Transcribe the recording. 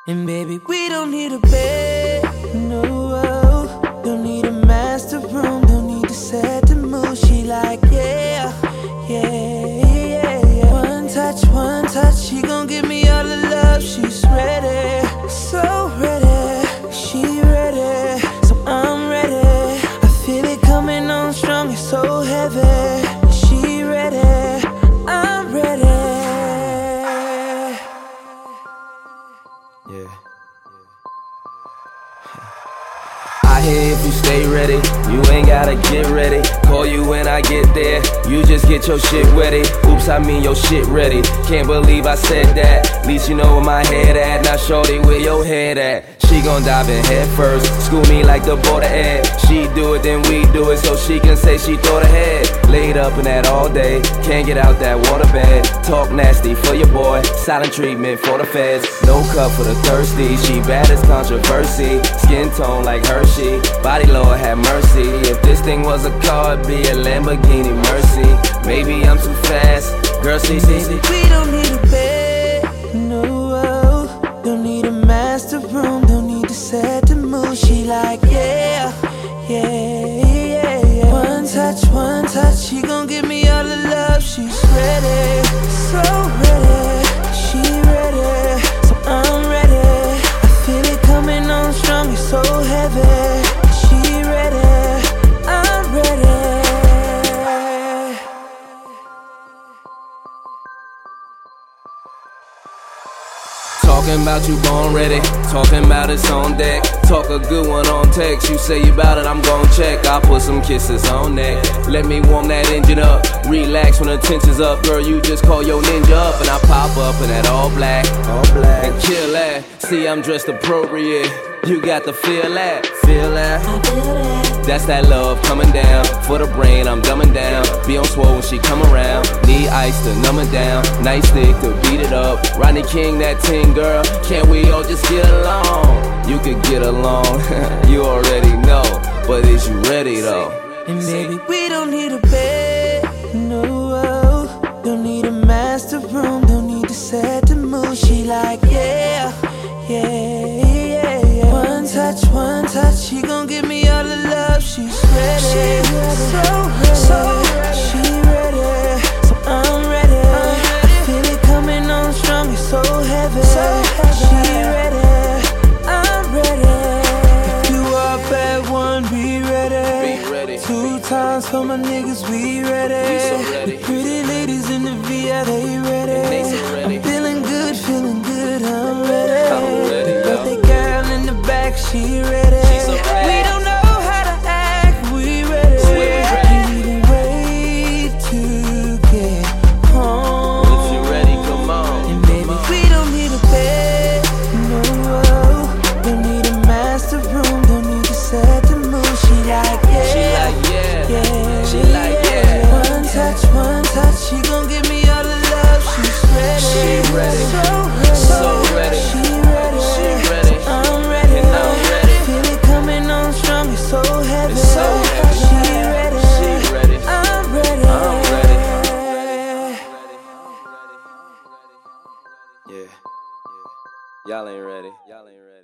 And baby, we don't need a bed, no. Don't need a master room, don't need to set the mood. She like, yeah, yeah, yeah, yeah. One touch, she gon' give me all the love. She's ready, so ready. She ready, so I'm ready. I feel it coming on strong, it's so heavy. She ready, I'm ready. Yeah. I hear if you stay ready, you ain't gotta get ready. Call you when I get there, you just get your shit ready. Oops, I mean your shit ready. Can't believe I said that. At least you know where my head at. Now shorty, where your head at? She gon' dive in head first, school me like the border ed. She do it, then we do it, so she can say she thought ahead. Laid up in that all day, can't get out that waterbed. Talk nasty for your boy, silent treatment for the feds. No cup for the thirsty, she bad as controversy. Skin tone like Hershey, body Lord have mercy. If this thing was a car, it'd be a Lamborghini Mercy. Maybe I'm too fast, girl, see. We don't need a bed, no. Don't need a master room, don't need to set the mood. She like, yeah, yeah, yeah, yeah. One touch, she gon' give me all the love. She's ready, so ready. She ready, so I'm ready. I feel it coming on strong, it's so heavy. She ready, I'm ready. Talking about you born ready, talking about it's on deck. Talk a good one on text, you say you bout it, I'm gon' check. I'll put some kisses on neck, let me warm that engine up. Relax when the tension's up, girl, you just call your ninja up. And I pop up in that all black, and kill that. See, I'm dressed appropriate, you got to feel that, feel that. That's that love coming down, for the brain I'm dumbing down. Be on swole when she come around, need ice to numb it down. Nice stick to beat it up, Rodney King that ting girl. Can't we all just get along? You could get along, you already know. But is you ready though? And baby, we don't need a bed, no. Don't need a master room, don't need to set the mood. She like, yeah, yeah, yeah, yeah. One touch, she gon' give me all the love. She's ready, so ready. She ready, so I'm ready. I feel it coming on strong, it's so heavy. She ready, I'm ready. If you up at one, be ready. 2 times for my niggas, we ready. The pretty ladies in the VI, they ready. I'm feeling good, I'm ready. Birthday girl in the back, she ready. We don't know how to act, we ready. Can't even wait to get home. If you ready, come on. And baby, we don't need a bed, no. Don't need a master room, don't need to set the mood. She like, yeah, yeah. She like, yeah. One touch, she gon' give me all the love. She's ready, She ready, so ready. so ready. She ready, I'm ready, and I'm ready. Feel it coming on strong, it's so heavy. It's so heavy. She ready, I'm ready. Yeah, y'all ain't ready.